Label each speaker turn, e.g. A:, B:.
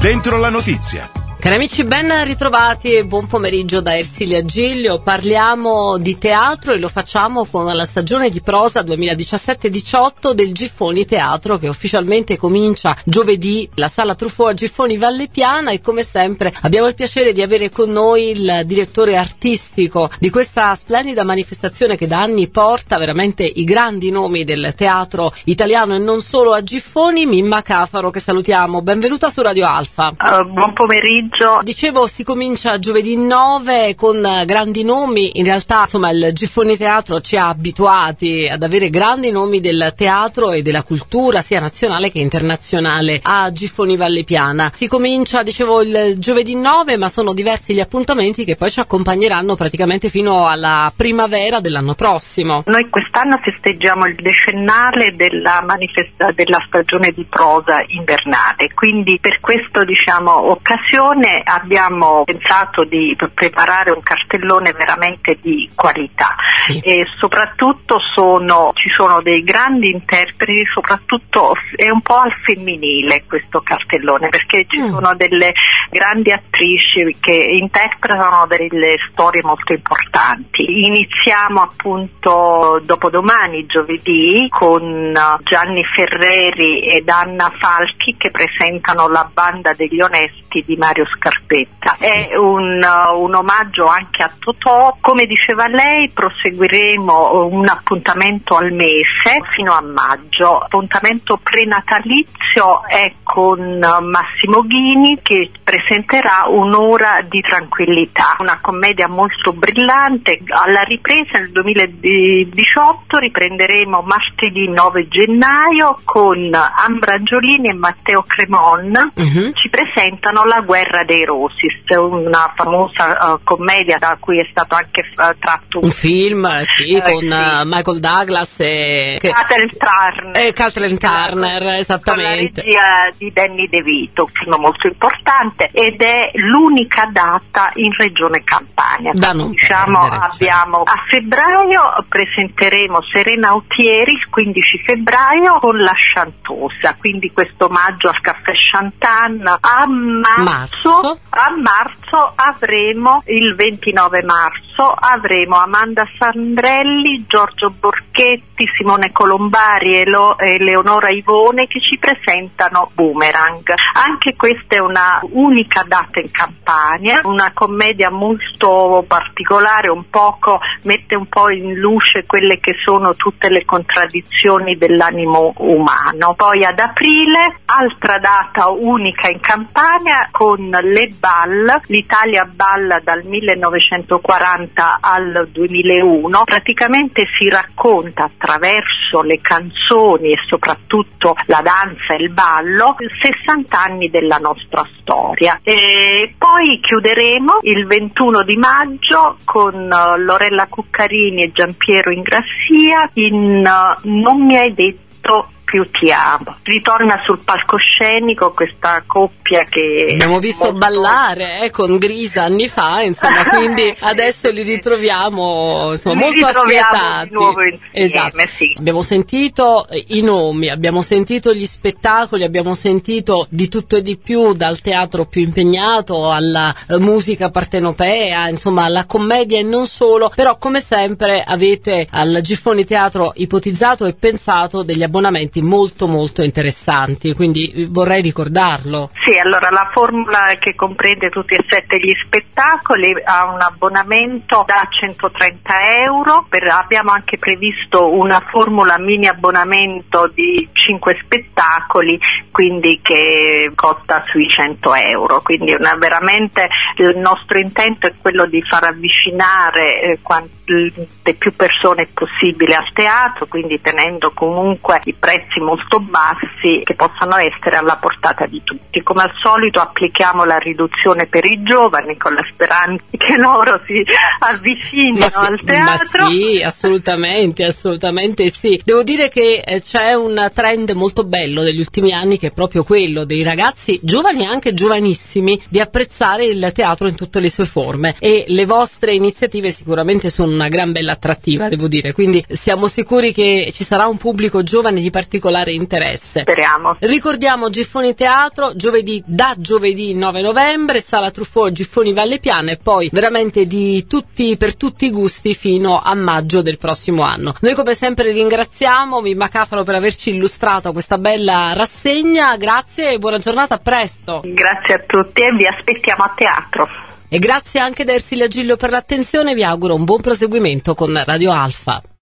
A: Dentro la notizia.
B: Cari amici, ben ritrovati e buon pomeriggio da Ersilia Giglio. Parliamo di teatro e lo facciamo con la stagione di prosa 2017-18 del Giffoni Teatro, che ufficialmente comincia giovedì. La Sala Truffaut a Giffoni Valle Piana, e come sempre abbiamo il piacere di avere con noi il direttore artistico di questa splendida manifestazione che da anni porta veramente i grandi nomi del teatro italiano e non solo a Giffoni, Mimma Cafaro, che salutiamo. Benvenuta su Radio Alfa.
C: Buon pomeriggio.
B: Dicevo, si comincia giovedì 9 con grandi nomi. In realtà, insomma, il Giffoni Teatro ci ha abituati ad avere grandi nomi del teatro e della cultura, sia nazionale che internazionale, a Giffoni Valle Piana. Si comincia, dicevo, il giovedì 9, ma sono diversi gli appuntamenti che poi ci accompagneranno praticamente fino alla primavera dell'anno prossimo.
C: Noi quest'anno festeggiamo il decennale della stagione di prosa invernale, quindi per questa occasione abbiamo pensato di preparare un cartellone veramente di qualità, sì. E soprattutto ci sono dei grandi interpreti, soprattutto è un po' al femminile questo cartellone, perché ci sono delle grandi attrici che interpretano delle storie molto importanti. Iniziamo appunto dopodomani, giovedì, con Gianni Ferreri ed Anna Falchi che presentano La banda degli onesti di Mario Scarpetta. Sì. È un omaggio anche a Totò. Come diceva lei, proseguiremo un appuntamento al mese fino a maggio. Appuntamento prenatalizio è con Massimo Ghini, che presenterà Un'ora di tranquillità, una commedia molto brillante. Alla ripresa nel 2018 riprenderemo martedì 9 gennaio con Ambra Angiolini e Matteo Cremon. Ci presentano La guerra dei Roses, una famosa commedia da cui è stato anche tratto
B: un film, sì, con Michael Douglas e Kathleen Turner, esattamente,
C: con la regia di Danny DeVito, un film molto importante, ed è l'unica data in Regione Campania. Abbiamo a febbraio presenteremo Serena Autieri il 15 febbraio con La Chantosa, quindi questo omaggio al caffè Chantan. A marzo avremo il 29 marzo avremo Amanda Sandrelli, Giorgio Borchetti, Simone Colombari e Leonora Ivone che ci presentano Boomerang. Anche questa è una unica data in Campania, una commedia molto particolare, mette un po' in luce quelle che sono tutte le contraddizioni dell'animo umano. Poi ad aprile, altra data unica in Campania con Le Ball, l'Italia balla dal 1940 al 2001, praticamente si racconta attraverso le canzoni e soprattutto la danza e il ballo 60 anni della nostra storia. E poi chiuderemo il 21 di maggio con Lorella Cuccarini e Giampiero Ingrassia in Non mi hai detto più ti amo. Ritorna sul palcoscenico questa coppia che
B: abbiamo visto ballare con Grisa anni fa, insomma, quindi adesso li ritroviamo molto affiatati.
C: Di nuovo insieme,
B: esatto.
C: Sì.
B: Abbiamo sentito i nomi, abbiamo sentito gli spettacoli, abbiamo sentito di tutto e di più, dal teatro più impegnato alla musica partenopea, insomma alla commedia e non solo, però come sempre avete al Giffoni Teatro ipotizzato e pensato degli abbonamenti molto molto interessanti, quindi vorrei ricordarlo.
C: Sì, allora la formula che comprende tutti e 7 gli spettacoli ha un abbonamento da 130 euro, abbiamo anche previsto una formula mini abbonamento di 5 spettacoli, quindi che costa sui 100 euro, quindi veramente il nostro intento è quello di far avvicinare quante più persone possibile al teatro, quindi tenendo comunque i prezzi molto bassi che possano essere alla portata di tutti. Come al solito applichiamo la riduzione per i giovani con la speranza che loro si avvicinino al teatro.
B: Ma sì, assolutamente sì. Devo dire che c'è un 30 trend molto bello degli ultimi anni, che è proprio quello dei ragazzi giovani e anche giovanissimi di apprezzare il teatro in tutte le sue forme, e le vostre iniziative sicuramente sono una gran bella attrattiva, devo dire, quindi siamo sicuri che ci sarà un pubblico giovane di particolare interesse.
C: Speriamo.
B: Ricordiamo Giffoni Teatro, da giovedì 9 novembre, Sala Truffaut, Giffoni Valle Piana, e poi veramente per tutti i gusti fino a maggio del prossimo anno. Noi come sempre ringraziamo Mimma Cafalo per averci illustrato questa bella rassegna, grazie e buona giornata, a presto.
C: Grazie a tutti e vi aspettiamo a teatro.
B: E grazie anche da Ersilia Gillio per l'attenzione, vi auguro un buon proseguimento con Radio Alfa.